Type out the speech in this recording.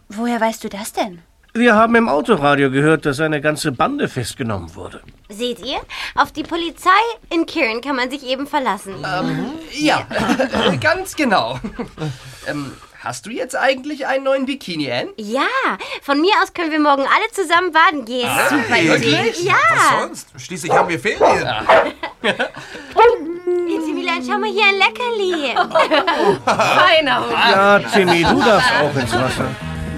Woher weißt du das denn? Wir haben im Autoradio gehört, dass eine ganze Bande festgenommen wurde. Seht ihr? Auf die Polizei in Kirin kann man sich eben verlassen. Ja, ganz genau. Hast du jetzt eigentlich einen neuen Bikini, Anne? Ja, von mir aus können wir morgen alle zusammen baden gehen. Super Idee. Ja. Was sonst? Schließlich haben wir Ferien. Maximilian, schau mal hier, ein Leckerli. Feiner Hund. Ja, Timmy, du darfst auch ins Wasser.